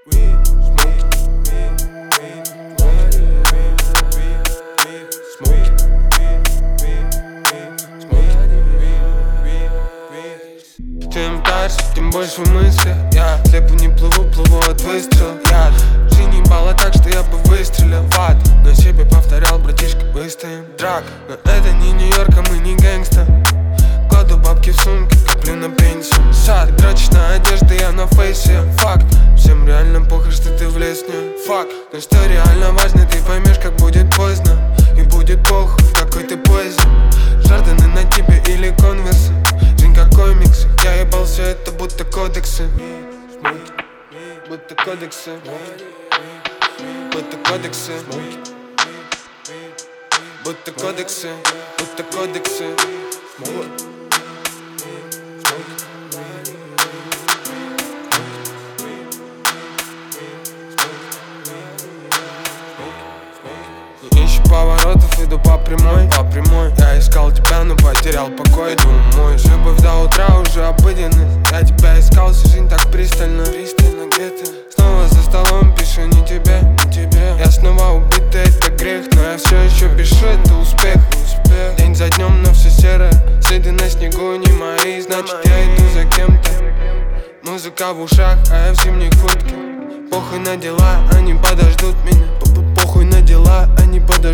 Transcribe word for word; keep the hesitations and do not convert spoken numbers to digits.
Чем дальше, тем больше мысли. Я слепо не плыву, плыву от выстрела. Я жизнь ебала так, что я бы выстрелил в ад. На себе повторял, братишка, выстоим. Драк, но это не Нью-Йорк, а мы не гэнгста. Кладу бабки в сумки, коплю на пенсию. Сад, дрочишь на одежде, я на фейсе. Факт, всем реально похуй, что ты влез, не факт. Но что реально важно, ты поймешь, как будет поздно. И будет похуй, в какой ты позе. Жарданы на тебе или конверсы. Жизнь как комикс, я ебал все это будто кодексы. Будто кодексы. Будто кодексы. Будто кодексы. Будто кодексы. Ищу поворотов, иду по прямой, по прямой. Я искал тебя, но потерял покой. Думаю, любовь до утра уже обыденность. Я тебя искал всю жизнь так пристально. Пристально, где ты? Снова за столом пишу не тебе, не тебе. Я снова убитый, это грех, но я все еще пишу, это успех, успех. День за днем, но все серое. Следы на снегу не мои, значит я иду за кем-то. Музыка в ушах, а я в зимней куртке. Похуй на дела, они подождут меня. Похуй на дела, они подождут.